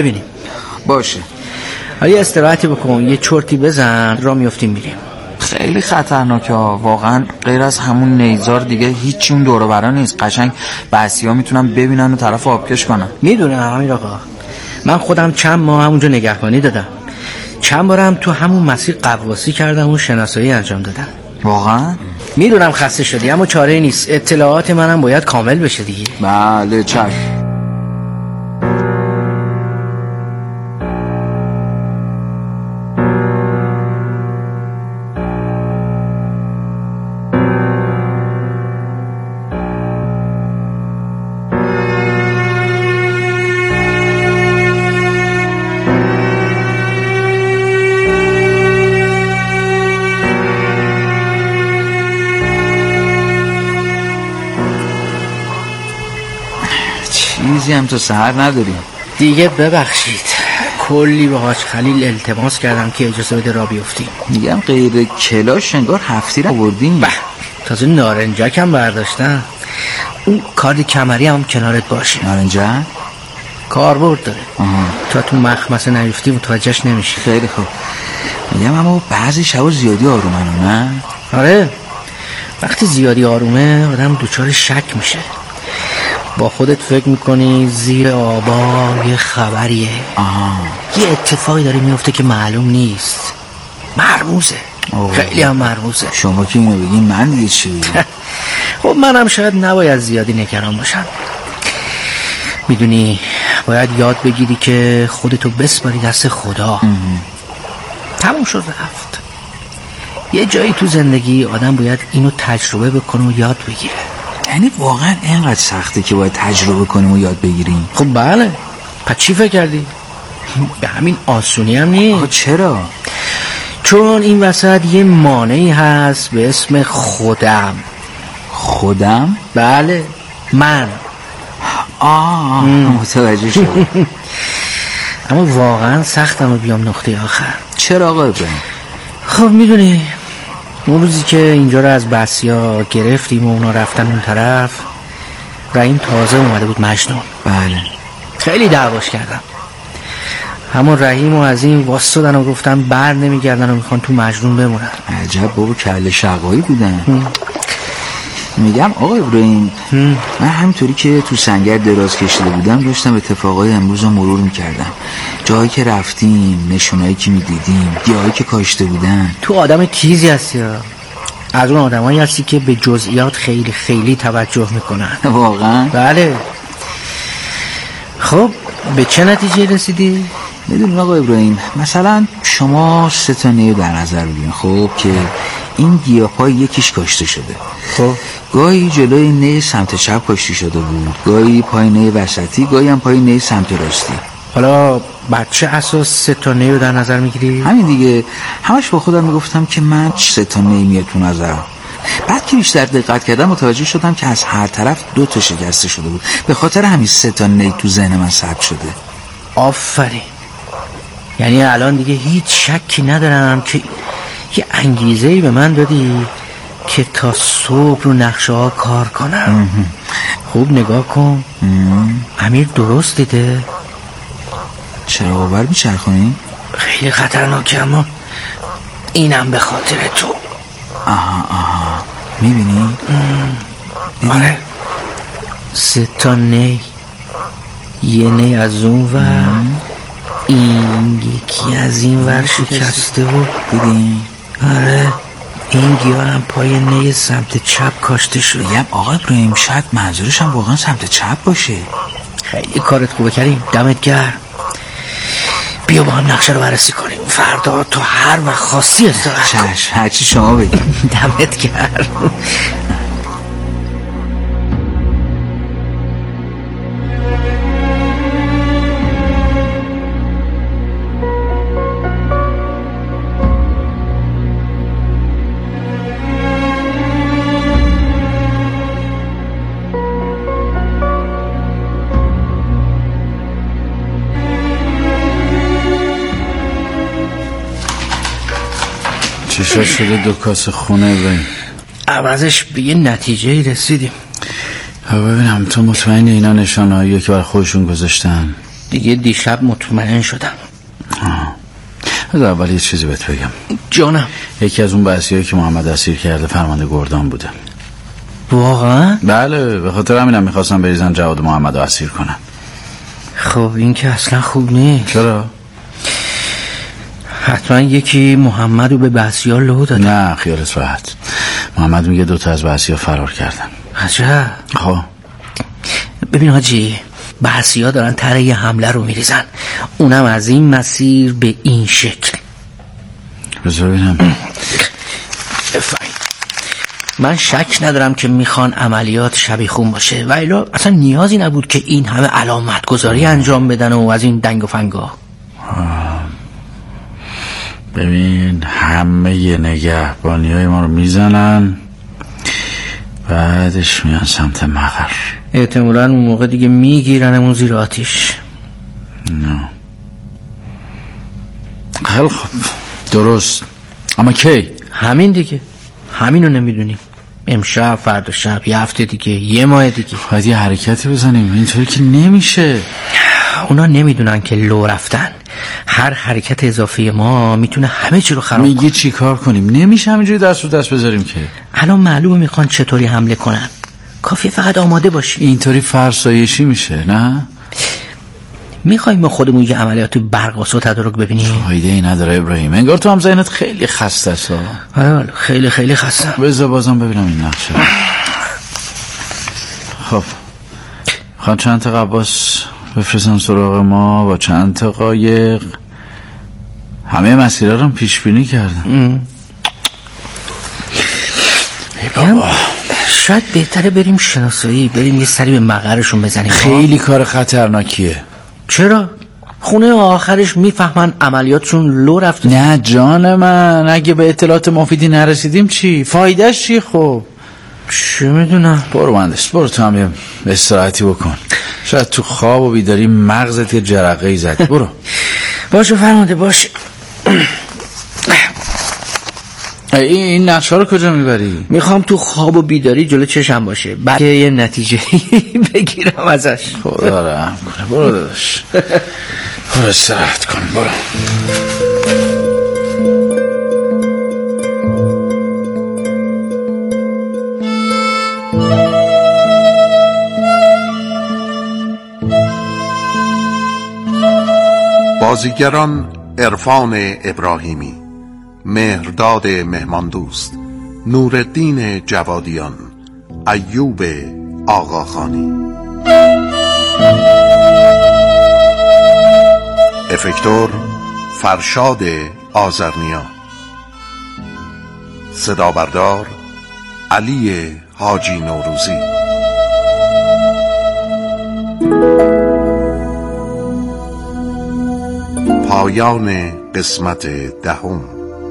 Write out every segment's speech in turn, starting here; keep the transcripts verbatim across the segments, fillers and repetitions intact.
ببینیم. باشه. حالا یه استراحتی بکن، یه چرتی بزن، راه میافتیم میریم. خیلی خطرناکه واقعا. غیر از همون نیزار دیگه هیچی اون دور و برا نیست. قشنگ بسی‌ها میتونن ببینن و طرف آبکش کنن. میدونم امیر آقا، من خودم چند ماه همونجا نگهبانی دادم، چند بارم تو همون مسیر قواسی کردم و شناسایی انجام دادم. واقعا؟ میدونم خسته شدی اما چاره نیست، اطلاعات منم باید کامل بشه دیگه. بله چشم. چیزی هم تو سحر نداریم دیگه. ببخشید کلی به حاج خلیل التماس کردم که اجازه بده را بیفتیم. میگم غیر کلاش انگار هفتی رو آوردیم. به تازه نارنجک هم برداشتم. اون کارد کمری هم کنارت باشه. نارنجک؟ کاربرد داره. آها. تا تو مخمسه نیفتی متوجهش نمیشی. خیلی خوب. میگم اما بعضی شبا زیادی آرومن نه؟ آره وقتی زیادی آرومه آدم دوچار شک میشه. با خودت فکر میکنی زیر آبا یه خبریه. آها. یه اتفاقی داره میفته که معلوم نیست. مرموزه. خیلی هم مرموزه. شما که اینو بگین من دیگه چی بگیم؟ خب منم شاید نباید زیادی نگران باشم. میدونی باید یاد بگیری که خودتو بسپاری دست خدا. تموم شد رفت. یه جایی تو زندگی آدم باید اینو تجربه بکنه و یاد بگیره. یعنی واقعا اینقدر سخته که باید تجربه کنیم و یاد بگیریم؟ خب بله. پس چی فکر کردی؟ به همین آسونی هم نیست. چرا؟ چون این وسط یه مانعی هست به اسم خودم. خودم؟ بله من. آه متوجه شدم. اما واقعا سختم رو بیام نقطه آخر. چرا آقا ابراهیم؟ خب میدونی اون روزی که اینجا رو از بسیا گرفتیم و اونا رفتن اون طرف، رحیم تازه اومده بود مجنون. بله. خیلی دعواش کردم. همون رحیم و از این واسطدن و گفتن بر نمیگردن و میخوان تو مجنون بمونن. عجب بابا کله شقایی بودن. هم. میگم آقا ابراهیم من همینطوری که تو سنگر دراز کشیده بودم داشتم اتفاقای امروز رو مرور میکردم. جایی که رفتیم، نشونایی که میدیدیم، گیاهایی که کاشته بودن. تو آدم تیزی هستی، از اون آدمایی هستی که به جزئیات خیلی خیلی توجه میکنن. واقعا؟ بله. خب به چه نتیجه رسیدی؟ میدونیم آقا ابراهیم مثلا شما سه تا نیو در نظر بگیرین خب که این گیاهای یکیش کاشته شده. خب گاهی جلوی نی سمت چپ کاشته شده بود، گاهی پای نی وسطی، گاهی هم پای نی سمت راستی. حالا بچه اساس سه تا نیو در نظر میگیری؟ همین دیگه. همش با خودم میگفتم که من سه تا نی میاد تو نظرم. بعد که بیشتر دقت کردم متوجه شدم که از هر طرف دو تا شکسته شده بود. به خاطر همین سه تا نی تو ذهن من ثبت شده. آفرین. یعنی الان دیگه هیچ شکی ندارم که یه انگیزه‌ای به من دادی که تا صبح رو نقشه ها کار کنم. خوب نگاه کن. امیر درست دیده؟ چرا باور میچرخونی؟ خیلی خطرناکه اما اینم به خاطر تو. آها آها میبینی؟ آره سه تا نی، یه نی از اون ور، این یکی از این ور شکسته و دیدی؟ آره این گیاه هم پای نی سمت چپ کاشته شد. میگم آقا ابراهیم شاید منظورش هم واقعا سمت چپ باشه. خیلی کارت خوبه کریم، دمت گرم. بیا با هم نقشه رو بررسی کنیم، فردا تو هر وقت خواستی استراحت کن. چشم هرچی شما بگید. دمت گرم. چشا شده دو کاسه خونه ببین. عوضش به یه نتیجه رسیدیم. ببینم تو مطمئنی اینا نشانهاییه که بر خودشون گذاشتن؟ دیگه دیشب مطمئن شدم. از اول یه چیزی بهت بگم. جانم. یکی از اون بحثیایی که محمد اسیر کرده فرمانده گردان بوده. واقعا؟ بله، به خاطر همینم میخواستم بریزن جواد محمد رو اسیر کنن. خب این که اصلا خوب نیست. چرا؟ حتما یکی محمد رو به بحثی ها لو داده. نه خیالت راحت، محمد میگه دوتا از بحثی ها فرار کردن. عجب. خب ببین حاجی، بحثی ها دارن طرح یه حمله رو میریزن، اونم از این مسیر به این شکل. بذار ببینم. بفرمایید. من شک ندارم که میخوان عملیات شبیخون باشه و الا اصلا نیازی نبود که این همه علامت گذاری انجام بدن و از این دنگ و فنگا. ببین همه نگهبانی های ما رو میزنن، بعدش میان سمت مقر. احتمالاً اون موقع دیگه میگیرنمون زیر آتیش. نه خیلی خوب، درست، اما کی؟ همین دیگه، همینو نمیدونیم. امشب، فردا شب، یه هفته دیگه، یه ماه دیگه. باید یه حرکتی بزنیم، اینطوری که نمیشه. اونا نمیدونن که لو رفتن. هر حرکت اضافی ما میتونه همه چی رو خراب کنه. میگی چی کار کنیم؟ نمیشه همینجوری دست رو دست بذاریم که. الان معلومه میخوان چطوری حمله کنن، کافیه فقط آماده باشی. اینطوری فرسایشی میشه نه؟ میخوایم ما خودمون یه عملیات برقاسو تدارک ببینیم؟ فایده ای نداره ابراهیم، انگار تو هم ذهنت خیلی خسته است. آره خیلی خیلی خسته. بذار بازم ببینم این نقشه. خب خواهم چند تا قباس بفرستن سراغ ما با چند تا قایق. همه مسیرها رو پیش بینی کردن. بابا شاید بهتره بریم شناسایی، بریم یه سری به مقرشون بزنیم. خیلی کار خطرناکیه. چرا؟ خونه آخرش میفهمن عملیاتشون لو رفته. نه جان من، اگه به اطلاعات مفیدی نرسیدیم چی؟ فایدهش چی؟ خب چه میدونم. برو مهندس، برو تو هم یه استراحتی بکن، شاید تو خواب و بیداری مغزت یه جرقه ای زد. برو. باشه فرمانده باشه. این نقشه رو کجا میبری؟ میخوام تو خواب و بیداری جلو چشم باشه، بعد یه نتیجه بگیرم ازش. خدا رحم کنه. برو داداش، برو استراحت کن. برو. بازیگران: عرفان ابراهیمی، مهرداد مهماندوست، نورالدین جوادیان، ایوب آقاخانی. افکتور: فرشاد آذرنیا. صدا بردار: علی حاجی نوروزی. پایان قسمت دهم.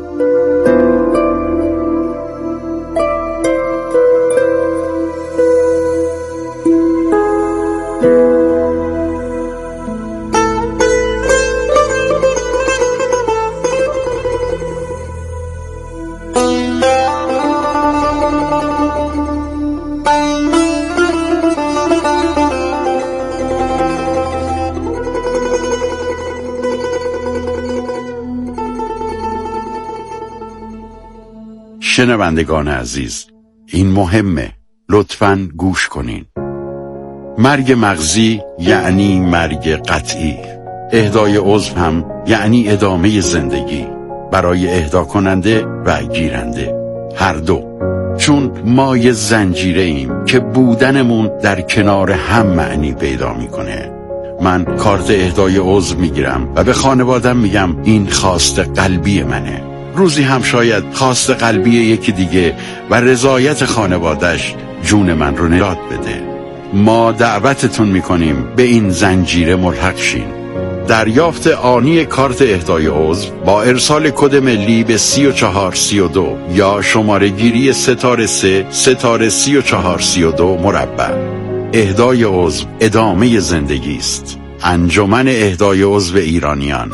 شنوندگان عزیز، این مهمه، لطفاً گوش کنین. مرگ مغزی یعنی مرگ قطعی. اهدای عضو هم یعنی ادامه زندگی برای اهدا کننده و گیرنده، هر دو. چون ما یه زنجیره ایم که بودنمون در کنار هم معنی پیدا میکنه. من کارت اهدای عضو میگیرم و به خانوادم میگم این خواست قلبی منه. روزی هم شاید خواست قلبی یکی دیگه و رضایت خانوادش جون من رو نجات بده. ما دعوتتون میکنیم به این زنجیره ملحق شین. دریافت آنی کارت اهدای عضو با ارسال کد ملی به سی و چهار سی و دو یا شماره گیری ستاره سه ستاره سی و چهار سی و دو مربع. اهدای عضو ادامه زندگی است. انجمن اهدای عضو ایرانیان.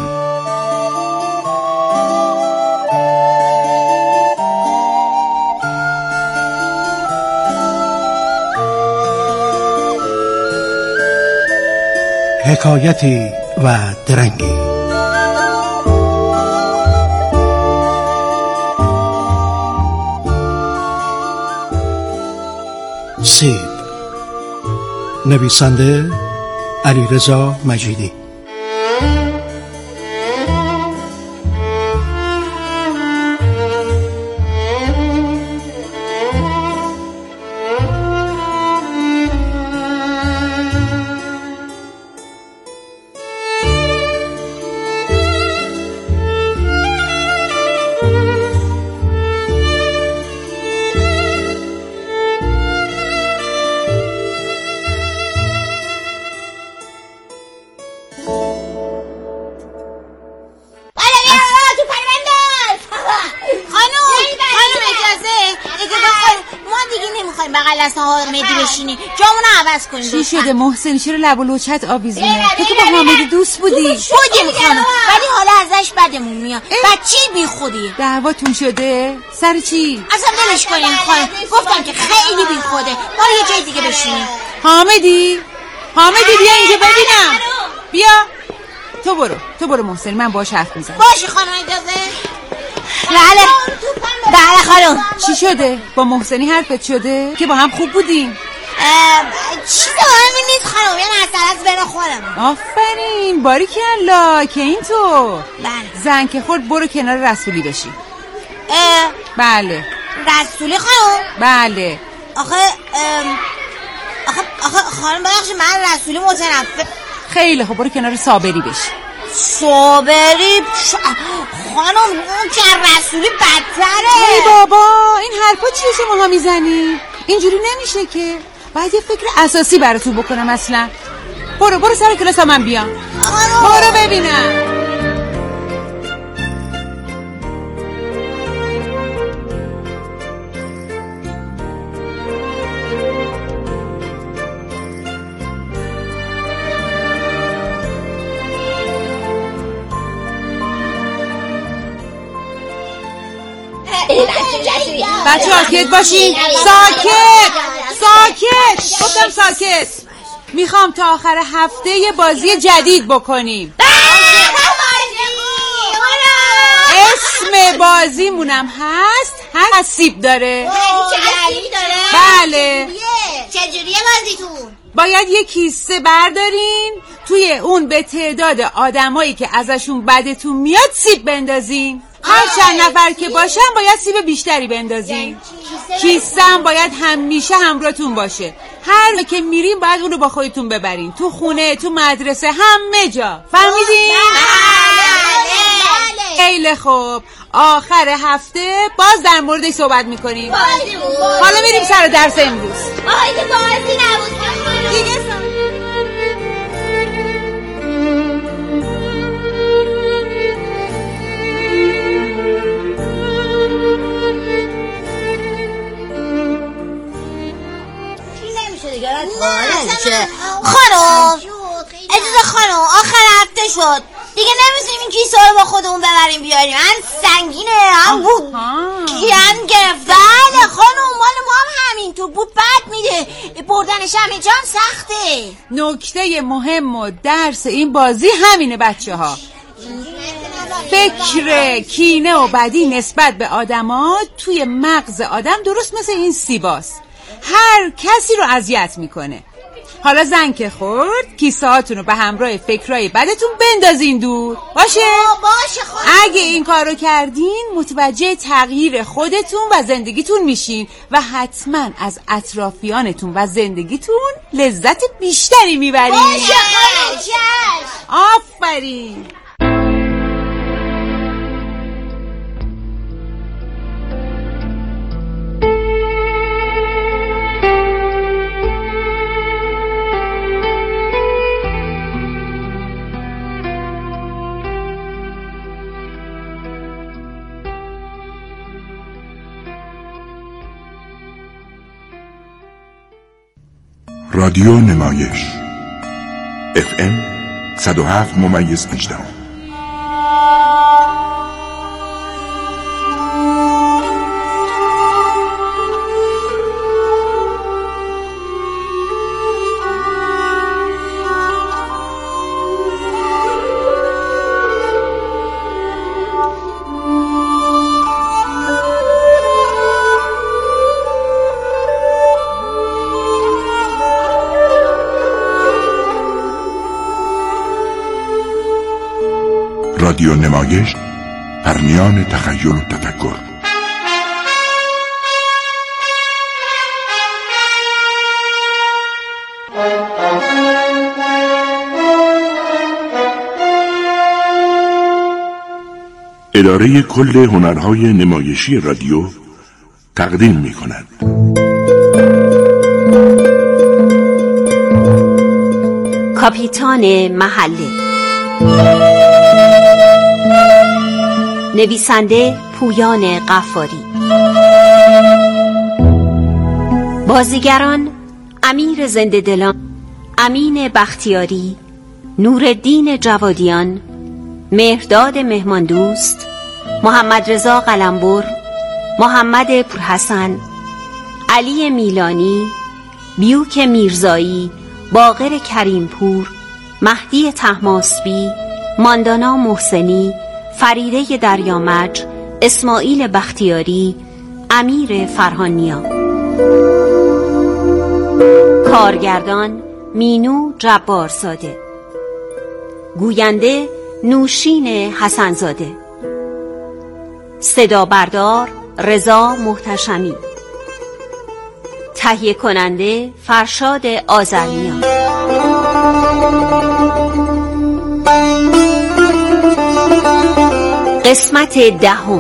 حکایتی و درنگی. سیب، نویسنده علیرضا مجیدی. چی شده محسن؟ چرا لب و لوچت آویزونه؟ تو که با حامدی دوست بودی. بودیم خانم، ولی حالا ازش بدمون میاد. بچی بی خودیه. دعواتون شده؟ سر چی؟ اصلا ولش کنیم خانم. گفتم که خیلی بی خوده. ما یه جای دیگه بشینیم. حامدی حامدی بیا اینجا ببینم. بیا تو برو تو برو محسن، من باهاش حرف میزنم. باشه خانم اجازه. بله بله خانم. چی شده؟ با محسنی حرفت شده؟ که با هم خوب بودیم. چیز مهمی نیست خانم، یه مسئله از بین خودمون. آفرین باریکلا که این تو. بله. زن که خورد برو کنار رسولی بشی. اه بله. رسولی خانم؟ بله. آخه آخه آخه خانم بخش من رسولی متنفر. خیلی خب برو کنار صابری بشی. صابری ش... خانم اون که رسولی بدتره. ای بابا این حرفا چیه شما ها میزنی؟ اینجوری نمیشه که. باید یه فکر اساسی براتون بکنم اصلا. برو برو سر کلاس ها من بیام. برو ببینم. بچه ساکت باشین. ساکت ساکت گفتم ساکت. میخوام تا آخر هفته یه بازی جدید بکنیم. اسم بازیمونم هست هر سیب داره. بله. چجوریه بازیتون؟ باید یه کیسه بردارین، توی اون به تعداد آدمایی که ازشون بدتون میاد سیب بندازین. هر چند نفر که باشن باید سیب بیشتری بندازین. کیسه هم باید همیشه همراهتون باشه. هر که میرین باید اونو با خودتون ببرین، تو خونه، تو مدرسه، همه جا. فهمیدین؟ خیلی خوب. آخر هفته باز در موردش صحبت میکنیم. حالا میریم سر درس امروز. آهای که بازی نبود دیگه. خانم اجازه خانم آخر هفته شد دیگه، نمیتونیم این کیسه رو با خودمون ببریم بیاریم. من سنگینه هم بود گیرن گرفت. بله خانم مال ما هم همینطور بود، بد میده بردنش همه جان سخته. نکته مهم و درس این بازی همینه بچه ها. فکر کینه و بدی نسبت به آدما توی مغز آدم درست مثل این سیباست، هر کسی رو اذیت میکنه. حالا زن که خورد کیسه هاتون رو به همراه فکرای بدتون بندازین دور. باشه؟ باشه خانم. اگه این کار رو کردین متوجه تغییر خودتون و زندگیتون میشین و حتما از اطرافیانتون و زندگیتون لذت بیشتری میبرین. باشه خانم. آفرین. رادیو نمایش اف ام صد و هفت ممیز هجده. رادیو نمایش در میان تخیل و تفکر. اداره کل هنرهای نمایشی رادیو تقدیم می کند. کاپیتان محله. نویسنده پویان غفاری. بازیگران امیر زنده دلان، امین بختیاری، نورالدین جوادیان، مهرداد مهماندوست، محمد رضا قلمبر، محمد پورحسن، علی میلانی، بیوک میرزایی، باقر کریمپور، مهدی طهماسبی، ماندانا محسنی، فریده دریامج، اسماعیل بختیاری، امیر فرهانیا. کارگردان مینو جبارزاده. گوینده نوشین حسنزاده. صدا بردار رضا محتشمی. تهیه کننده فرشاد آذرنیا. قسمت دهم.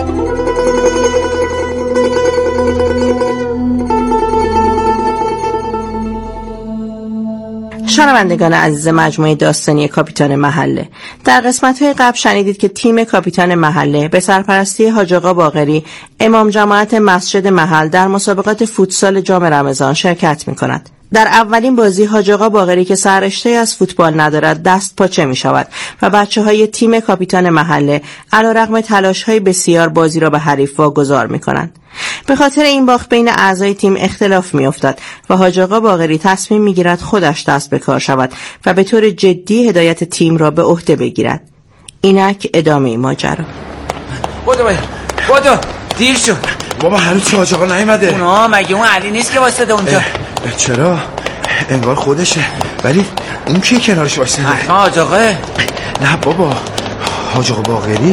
شنوندگان عزیز مجموعه داستانی کاپیتان محله، در قسمت‌های قبل شنیدید که تیم کاپیتان محله به سرپرستی حاج آقا باقری امام جماعت مسجد محل در مسابقات فوتسال جام رمضان شرکت می‌کند. در اولین بازی حاج آقا باقری که سررشته از فوتبال ندارد دست پاچه می شود و بچه‌های تیم کاپیتان محله علیرغم تلاش‌های بسیار بازی را به حریف واگذار می‌کنند. به خاطر این باخت بین اعضای تیم اختلاف می‌افتد و حاج آقا باقری تصمیم می‌گیرد خودش دست به کار شود و به طور جدی هدایت تیم را به عهده بگیرد. اینک ادامه ماجرا. بودو باید بودو دیر شد. بابا هنوز که حاج آقا نیومده. اونا مگه اون علی نیست که واسطه اونجا؟ چرا؟ انگار خودشه، ولی اون کی کنارش واسطه؟ حتما حاج آقاه. نه بابا، حاج آقا باقری.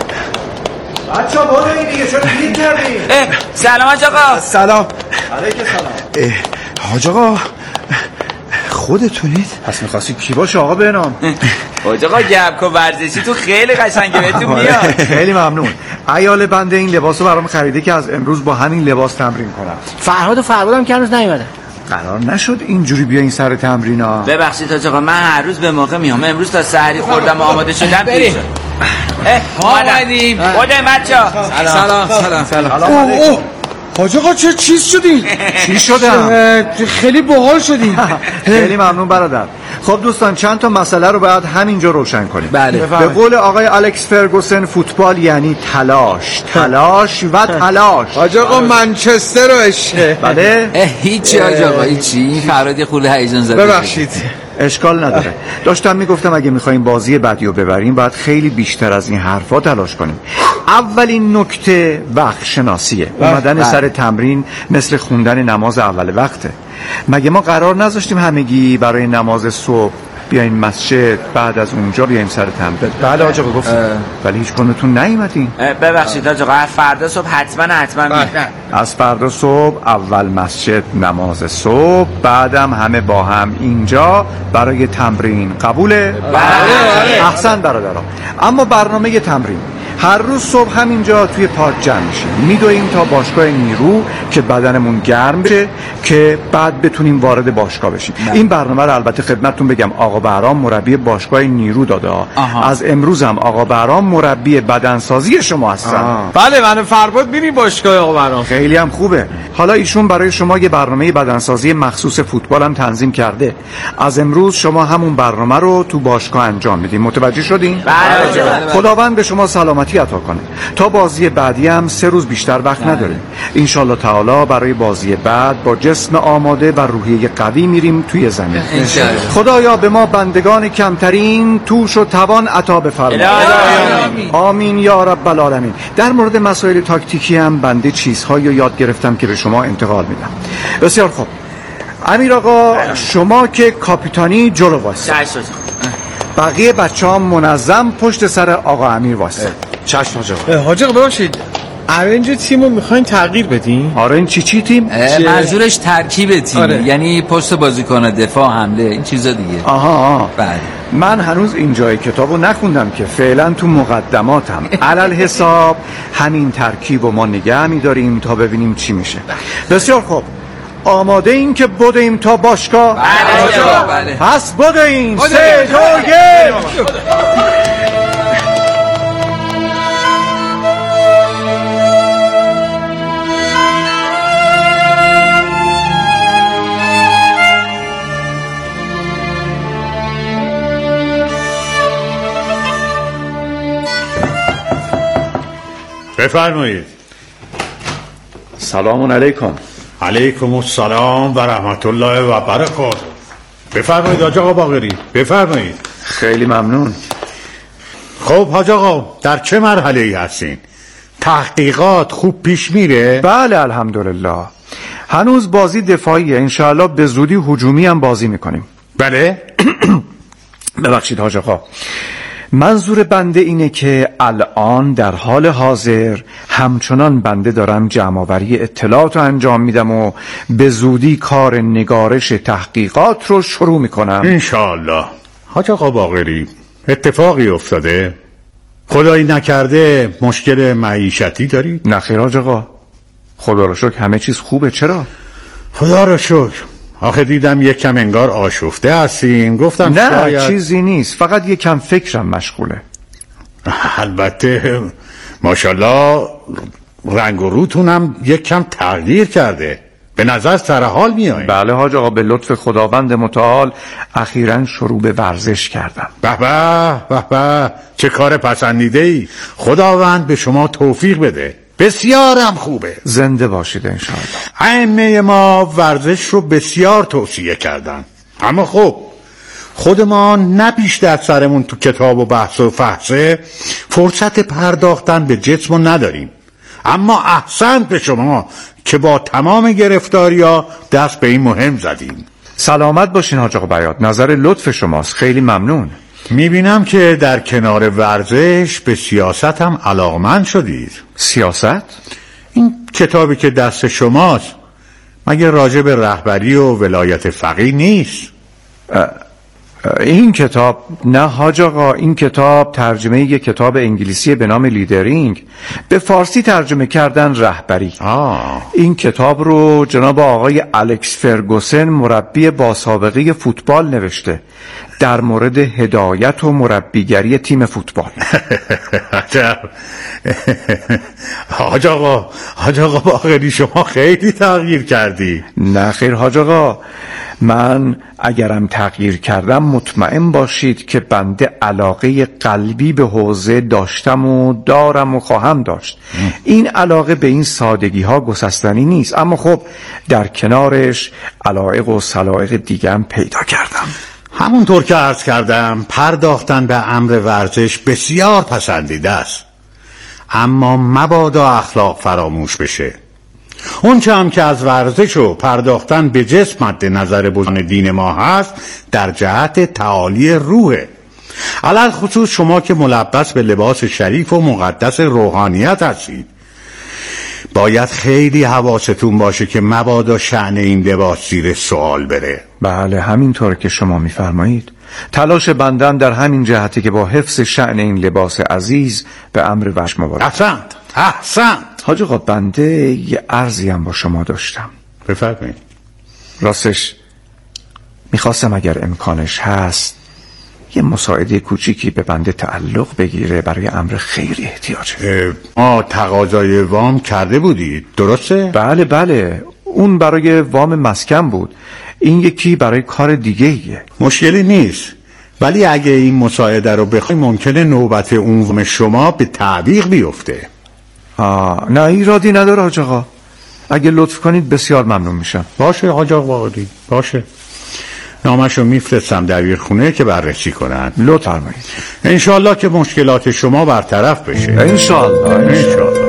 بچه ها بودو این دیگه، چرا کلیک کردی؟ سلام حاج آقا. سلام. علیک سلام. حاج آقا خودتونید؟ پس میخواستی کی باشه آقا بهنام؟ حاج آقا گبکو ورزشی تو خیلی قشنگه، بهتون میاد. خیلی ممنون. عیال بنده این لباسو برام خریده که از امروز با همین لباس تمرین کنم. فرهاد و فرهادم که هنوز نیومده. قرار نشد اینجوری بیاین سر تمرینا. ببخشید حاج آقا، من هر روز به موقع میام، امروز تا سحری خوردم و آماده شدم دیر شد. اومدیم. بودیم بچه‌ها. سلام سلام سلام. اوه اوه حاج آقا چه چیز شدی؟ چی شدم؟ خیلی باحال شدی. خیلی ممنون برادر. خب دوستان، چند تا مسئله رو باید همینجا روشن کنیم. بله. به قول آقای الکس فرگوسن فوتبال یعنی تلاش، تلاش و تلاش. حاج آقا منچستر رو اشه. بله؟ هیچی حاج آقا، هیچی. این فراد خورده هیجان زده. ببخشید. اشکال نداره. داشتم میگفتم اگه میخوایم بازی بعدی رو ببریم باید خیلی بیشتر از این حرفا تلاش کنیم. اولین نکته وقت شناسیه. اومدن سر تمرین مثل خوندن نماز اول وقته. مگه ما قرار نذاشتیم همگی برای نماز صبح بیاین مسجد، بعد از اونجا بیایم سر تمرین؟ بله حاج آقا گفتم، ولی هیچ کدومتون نیومدین. ببخشید حاج آقا، فردا صبح حتما حتما میام. از فردا صبح اول مسجد نماز صبح، بعدم همه با هم اینجا برای تمرین. قبوله؟ بله. احسن برادران. اما برنامه تمرین هر روز صبح همینجا توی پارک جمع میشیم، میدویم تا باشگاه نیرو که بدنمون گرم بشه که بعد بتونیم وارد باشگاه بشیم. نه. این برنامه رو البته خدمتتون بگم آقا بهرام مربی باشگاه نیرو داده. آها. از امروز هم آقا بهرام مربی بدنسازی شما هستن. بله من فرباد میریم باشگاه آقا بهرام. خیلی هم خوبه. حالا ایشون برای شما یه برنامه بدنسازی مخصوص فوتبال هم تنظیم کرده. از امروز شما همون برنامه رو تو باشگاه انجام میدین. متوجه شدین؟ بله. خداوند به شما سلامتی عطا کنه. تا بازی بعدی هم سه روز بیشتر وقت نداریم. ان شاء الله تعالی برای بازی بعد با جسم آماده و روحیه قوی میریم توی زمین. خدایا به ما بندگان کمترین توش و توان عطا بفرما. آمین یا رب العالمین. در مورد مسائل تاکتیکی هم بنده چیزهایی رو یاد گرفتم که به شما انتقال میدم. بسیار خوب. امیر آقا شما که کاپیتانی جلو وایس. بقیه بچه ها منظم پشت سر آقا امیر واسه. چشم حاج آقا. حاج آقا ببخشید، ارنج تیمو میخواین تغییر بدین؟ آرنج چی چی تیم؟ منظورش ترکیب تیم. آره. یعنی پست بازیکن، دفاع، حمله، این چیزا دیگه. آها آها. بله. من هنوز اینجای کتابو نخوندم که فعلا تو مقدماتم. علل حساب همین ترکیبو ما نگه می‌داریم تا ببینیم چی میشه. بسیار خوب. آماده این که بدیم تا باشگاه؟ بله بله. پس بدیم. سه دو یک. بفرمایید. سلام علیکم. علیکم السلام و رحمت الله و برکاته. بفرمایید حاج آقا باقری، بفرمایید. خیلی ممنون. خب حاج آقا، در چه مرحله ای هستین؟ تحقیقات خوب پیش میره؟ بله الحمدلله. هنوز بازی دفاعیه، انشاءالله به زودی هجومی هم بازی میکنیم. بله. ببخشید حاج آقا، منظور بنده اینه که الان در حال حاضر همچنان بنده دارم جمع‌آوری اطلاعات رو انجام میدم و به زودی کار نگارش تحقیقات رو شروع میکنم انشاءالله. حاج آقا باقری، اتفاقی افتاده؟ خدایی نکرده مشکل معیشتی داری؟ نه خیر حاج آقا، خدا رو شکر همه چیز خوبه. چرا؟ خدا رو شکر. آخه دیدم یک کم انگار آشفته هستین، گفتم نه شاید... چیزی نیست، فقط یک کم فکرم مشغوله. البته ماشاءالله رنگ و روتونم یک کم تغییر کرده، به نظر سر حال میایین. بله حاج آقا، به لطف خداوند متعال اخیراً شروع به ورزش کردم. به به به به، چه کار پسندیده ای. خداوند به شما توفیق بده، بسیارم خوبه. زنده باشید انشاءالله. ائمه ما ورزش رو بسیار توصیه کردن، اما خب خود ما نه بیشتر سرمون تو کتاب و بحث و فحصه فرصت پرداختن به جسم رو نداریم. اما احسنت به شما که با تمام گرفتاریا دست به این مهم زدیم. سلامت باشین حاج آقا بیات، نظر لطف شماست، خیلی ممنون. میبینم که در کنار ورزش به سیاست هم علاقمند شدید. سیاست؟ این کتابی که دست شماست مگه راجع به رهبری و ولایت فقیه نیست؟ این کتاب نه حاج آقا، این کتاب ترجمه یک کتاب انگلیسی به نام لیدرینگ، به فارسی ترجمه کردن رهبری. آه. این کتاب رو جناب آقای الکس فرگوسن مربی با سابقه فوتبال نوشته، در مورد هدایت و مربیگری تیم فوتبال. حاج آقا حاج آقا باقری، شما خیلی تغییر کردی. نه خیر حاج آقا، من اگرم تغییر کردم مطمئن باشید که بنده علاقه قلبی به حوزه داشتم و دارم و خواهم داشت. این علاقه به این سادگی ها گسستنی نیست، اما خب در کنارش علایق و سلایق دیگم پیدا کردم. همونطور که عرض کردم پرداختن به امر ورزش بسیار پسندیده است، اما مبادا اخلاق فراموش بشه. اون چه هم که از ورزش و پرداختن به جسم مد نظر بزرگان دین ما هست در جهت تعالی روحه. علل خصوص شما که ملبس به لباس شریف و مقدس روحانیت هستید، باید خیلی حواستون باشه که مبادا شأن این لباس زیر سوال بره. بله همینطور که شما میفرمایید. تلاش بندم در همین جهتی که با حفظ شأن این لباس عزیز به امر وش مبارک. احسنت احسنت. حاج آقا بنده یه عرضی هم با شما داشتم. بفرمایید. راستش میخواستم اگر امکانش هست یه مساعده کوچیکی به بنده تعلق بگیره، برای امر خیری احتیاجه. ما تقاضای وام کرده بودید درسته؟ بله بله، اون برای وام مسکن بود، این یکی برای کار دیگه ایه. مشکلی نیست، ولی اگه این مساعده رو بخوای ممکنه نوبت اون وام شما به تعویق بیفته. آه نه ایرادی نداره حاج آقا، اگه لطف کنید بسیار ممنون میشم. باشه حاج آقا باقری، باشه. نامشو میفرستم دبیرخونه که بررسی کنن. لطف فرمایید. انشالله که مشکلات شما برطرف بشه. انشالله انشالله.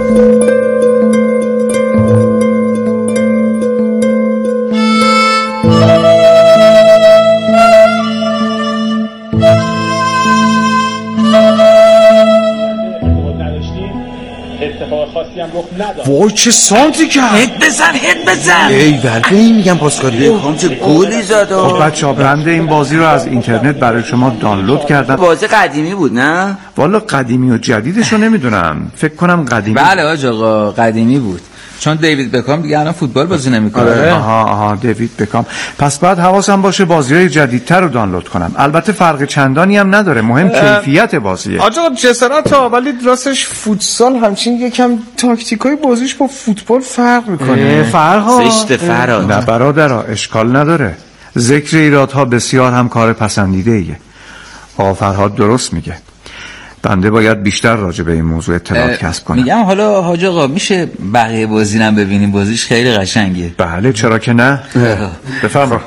اتفاق خاصی هم رخ نداد. وای چه سانتی کرد. هد بزن هد بزن. ای ورقه این میگم پاسکاری. هم چه گلی زد. خب بچه‌ها بنده این بازی رو از اینترنت برای شما دانلود کردم. بازی قدیمی بود نه؟ والا قدیمی و جدیدش رو نمیدونم. فکر کنم قدیمی. بله آج آقا قدیمی بود. چون دیوید بکام دیگه الان فوتبال بازی نمیکنه. آها آها دیوید بکام. پس بعد حواسم باشه بازی‌های جدیدتر رو دانلود کنم. البته فرق چندانی هم نداره، مهم کیفیت بازیه. آقا جسارت ها، ولی راستش فوتسال همچین یکم تاکتیکای بازیش با فوتبال فرق میکنه. فرق زشت فراد. نه برادرها اشکال نداره. ذکر ایرادها بسیار هم کار پسندیده ایه. آقا فرهاد درست میگه. بنده باید بیشتر راجع به این موضوع اطلاعات کسب کنم. میگم حالا حاج آقا میشه بقیه بازی هم ببینیم، بازیش خیلی قشنگه. بله چرا که نه. بفرما.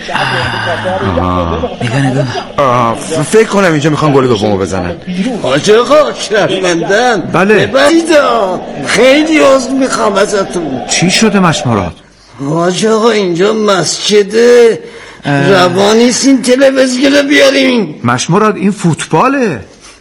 نگاه نگاه. فکر کنم اینجا میخوان گل دومو بزنن. حاج آقا شرمندن. بله. ببریدا. خیلی عذر میخوام ازتون. چی شده مشمرات؟ حاج آقا اینجا مسجده. روانیست این تلویزیون بیاریم. مشمرات این فوتباله.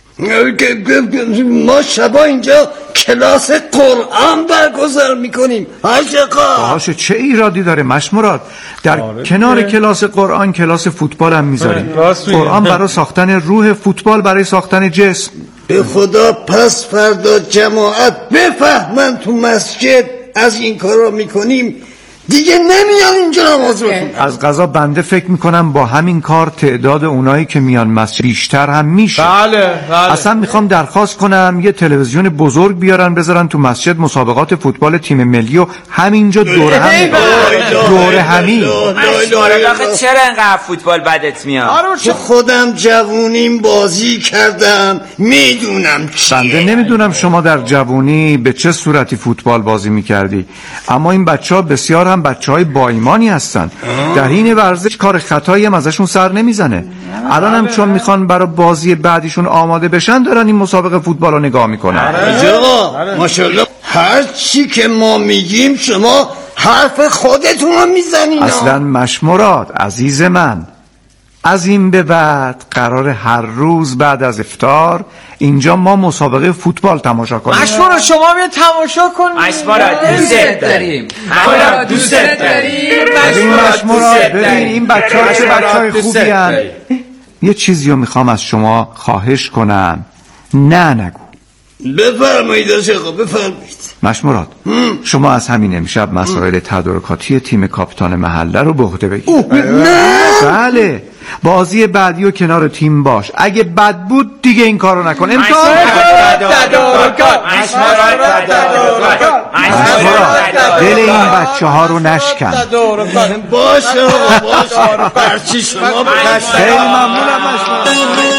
ما شبا اینجا کلاس قرآن برگزار میکنیم. حاج آقا باشه چه ایرادی داره مشمرات؟ در آره کنار که. کلاس قرآن کلاس فوتبال هم میذاریم. قرآن برای ساختن روح، فوتبال برای ساختن جسم. به خدا پس فردا جماعت بفهمن تو مسجد از این کارا میکنیم دیگه نمیان اینجا نماز بخونن. از قضا بنده فکر میکنم با همین کار تعداد اونایی که میان مسجد بیشتر هم میشه. بله بله. اصلا میخوام درخواست کنم یه تلویزیون بزرگ بیارن بذارن تو مسجد مسابقات فوتبال تیم ملی و همینجا دور هم دور همین. آخه چرا انقدر فوتبال بدت میاد؟ که خودم جوونیم بازی کردم میدونم چیه. بنده نمیدونم شما در جوونی به چه صورتی فوتبال بازی میکردی، اما این بچه ها بسیار هم بچه های با ایمانی هستن. در این ورزش کار خطایی هم ازشون سر نمیزنه. الان هم چون میخوان برای بازی بعدیشون آماده بشن دارن این مسابقه فوتبال رو نگاه میکنن. آقا ماشاءالله هر چی که ما میگیم شما حرف خودتون رو میزنین. اصلا مشمرات عزیز من، از این به بعد قرار هر روز بعد از افطار اینجا ما مسابقه فوتبال تماشا کنیم. مشمورا شما بیا تماشا کنیم. مشمورا دوست داریم. مشمورا دوست داریم. مشمورا ببین این بچه‌ها چه بچه‌های خوبی هستن. یه چیزی رو میخوام از شما خواهش کنم. نه نگو. بفرمایید آقا بفرمایید. مشمورات شما از همین امشب مسائل تدارکاتی تیم کاپیتان محله رو به عهده بگیر. نه بله بازی بعدی و کنار تیم باش. اگه بد بود دیگه این کارو نکن. امتحان تدارکات مشمورات تدارکات مشمورات دل این بچه ها رو نشکن. باشه باشه برچی شما خیلی ممنونم مشمورات.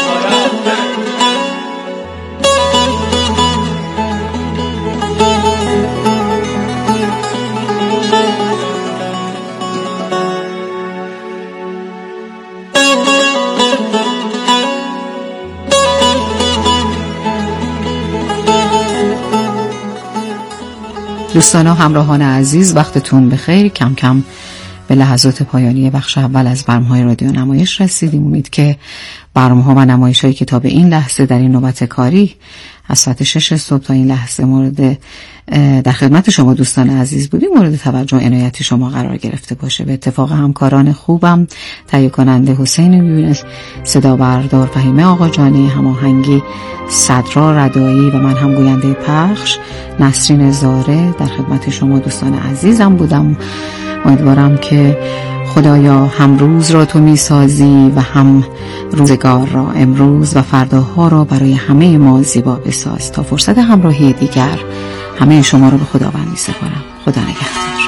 دوستان و همراهان عزیز وقتتون بخیر. کم کم به لحظات پایانی بخش اول از برنامه‌های رادیو نمایش رسیدیم. امید که برنامه‌ها و نمایش‌های که تا به این لحظه در این نوبت کاری از ساعت شش صبح تا این لحظه مورد در خدمت شما دوستان عزیز بودیم مورد توجه و عنایت شما قرار گرفته باشه. به اتفاق همکاران خوبم تهیه کننده حسین یونس، صدا بردار فهیمه آقاجانی، هماهنگی صدرا ردایی و من هم گوینده پخش نسرین زاره در خدمت شما دوستان عزیزم بودم. امیدوارم که خدایا هم روز را تو می سازی و هم روزگار را، امروز و فرداها را برای همه ما زیبا بساز. تا فرصت همراهی دیگر همه شما را به خداوند می سپارم. خدا نگهدار.